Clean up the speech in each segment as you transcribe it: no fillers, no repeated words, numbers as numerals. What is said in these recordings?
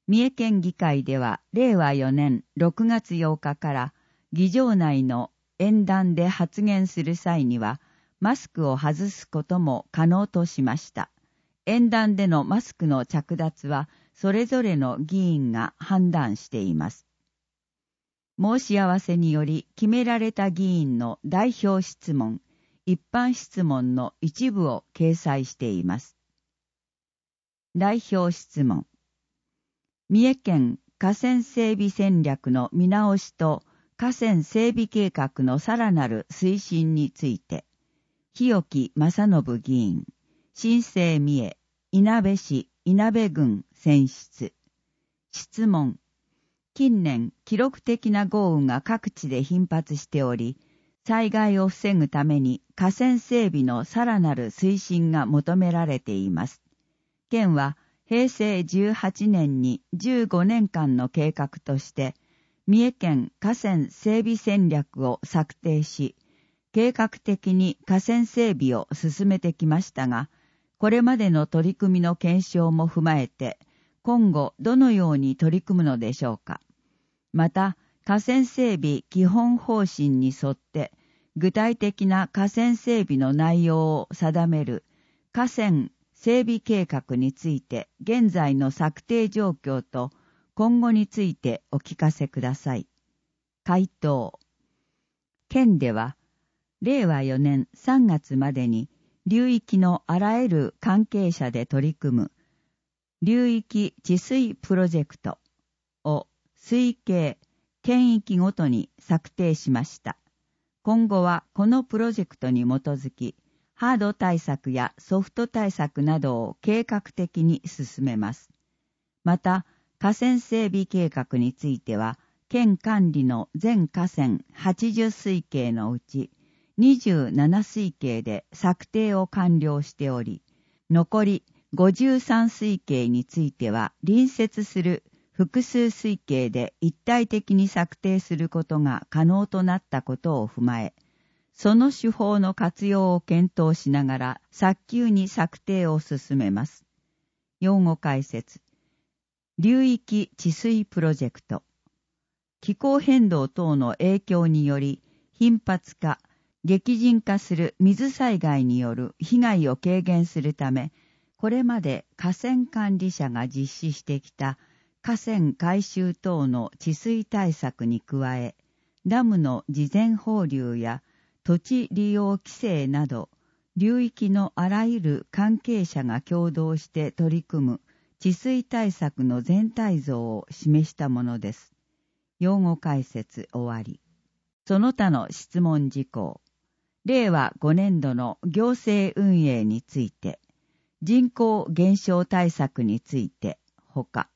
三重県議会では令和4年6月8日から議場内の演談で発言する際にはマスクを外すことも可能としました。演談でのマスクの着脱はそれぞれの議員が判断しています。申し合わせにより決められた議員の代表質問、一般質問の一部を掲載しています。代表質問。三重県河川整備戦略の見直しと河川整備計画のさらなる推進について、日置正信議員、新生三重、いなべ市、いなべ郡選出。質問。近年、記録的な豪雨が各地で頻発しており、災害を防ぐために河川整備のさらなる推進が求められています。県は平成18年に15年間の計画として、三重県河川整備戦略を策定し、計画的に河川整備を進めてきましたが、これまでの取り組みの検証も踏まえて、今後どのように取り組むのでしょうか。また、河川整備基本方針に沿って、具体的な河川整備の内容を定める河川整備計画について、現在の策定状況と今後についてお聞かせください。回答。県では、令和4年3月までに流域のあらゆる関係者で取り組む流域治水プロジェクトを推計、県域ごとに策定しました。今後はこのプロジェクトに基づき、ハード対策やソフト対策などを計画的に進めます。また、河川整備計画については、県管理の全河川80水系のうち27水系で策定を完了しており、残り53水系については隣接する複数水系で一体的に策定することが可能となったことを踏まえ、その手法の活用を検討しながら早急に策定を進めます。用語解説。流域治水プロジェクト。気候変動等の影響により頻発化、激甚化する水災害による被害を軽減するため、これまで河川管理者が実施してきた河川改修等の治水対策に加え、ダムの事前放流や土地利用規制など、流域のあらゆる関係者が共同して取り組む治水対策の全体像を示したものです。用語解説終わり。その他の質問事項。令和5年度の行政運営について、人口減少対策について、ほか。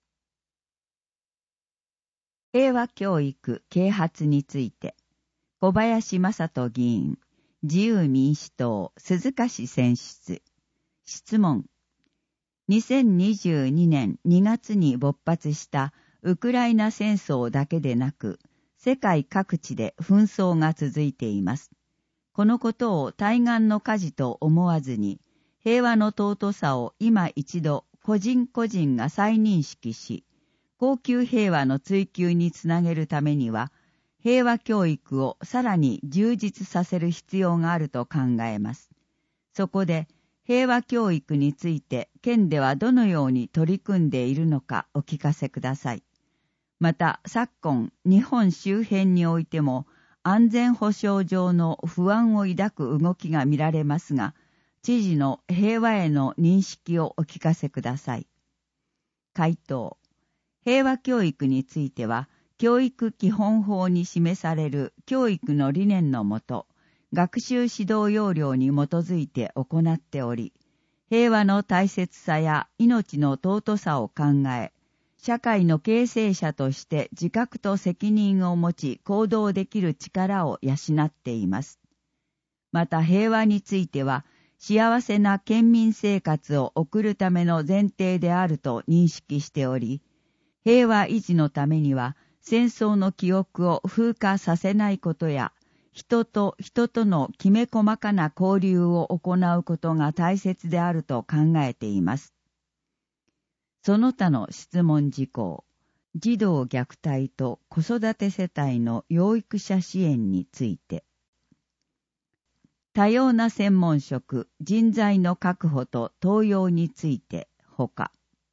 平和教育啓発について、小林正人議員、自由民主党鈴鹿市選出。質問。2022年2月に勃発したウクライナ戦争だけでなく、世界各地で紛争が続いています。このことを対岸の火事と思わずに、平和の尊さを今一度個人個人が再認識し、恒久平和の追求につなげるためには、平和教育をさらに充実させる必要があると考えます。そこで、平和教育について県ではどのように取り組んでいるのかお聞かせください。また、昨今、日本周辺においても安全保障上の不安を抱く動きが見られますが、知事の平和への認識をお聞かせください。回答。平和教育については、教育基本法に示される教育の理念のもと、学習指導要領に基づいて行っており、平和の大切さや命の尊さを考え、社会の形成者として自覚と責任を持ち行動できる力を養っています。また平和については、幸せな県民生活を送るための前提であると認識しており、平和維持のためには戦争の記憶を風化させないことや、人と人とのきめ細かな交流を行うことが大切であると考えています。 その他の質問事項、児童虐待と子育て世帯の養育者支援について、多様な専門職、人材の確保と登用について、ほか、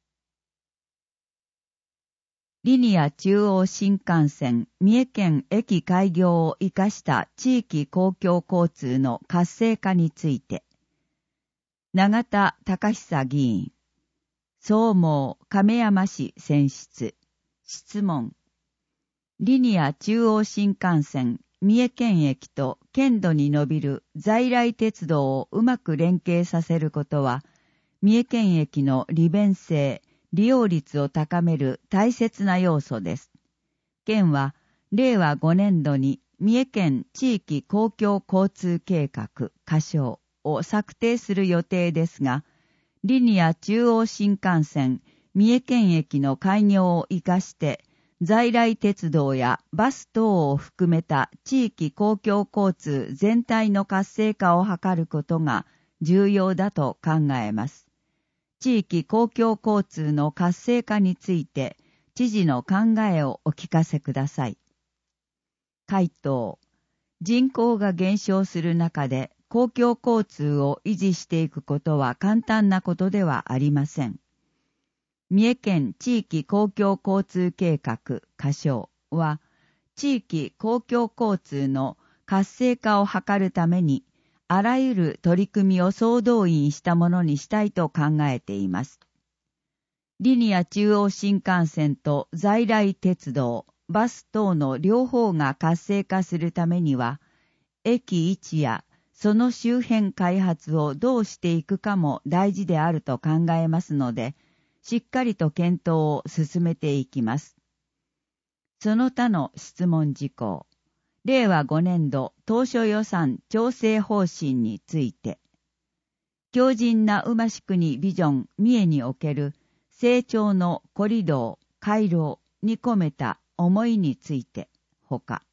リニア中央新幹線三重県駅開業を生かした地域公共交通の活性化について、永田隆久議員、総毛亀山市選出、質問。リニア中央新幹線三重県駅と県土に伸びる在来鉄道をうまく連携させることは、三重県駅の利便性、利用率を高める大切な要素です。県は令和5年度に三重県地域公共交通計画仮称を策定する予定ですが、リニア中央新幹線三重県駅の開業を生かして在来鉄道やバス等を含めた地域公共交通全体の活性化を図ることが重要だと考えます。地域公共交通の活性化について知事の考えをお聞かせください。回答。人口が減少する中で公共交通を維持していくことは簡単なことではありません。三重県地域公共交通計画仮称は、地域公共交通の活性化を図るために、あらゆる取り組みを総動員したものにしたいと考えています。リニア中央新幹線と在来鉄道、バス等の両方が活性化するためには、駅位置やその周辺開発をどうしていくかも大事であると考えますので、しっかりと検討を進めていきます。その他の質問事項、令和5年度当初予算調整方針について、強靭な馬宿国ビジョン三重における成長のコリドー、回廊に込めた思いについて、ほか、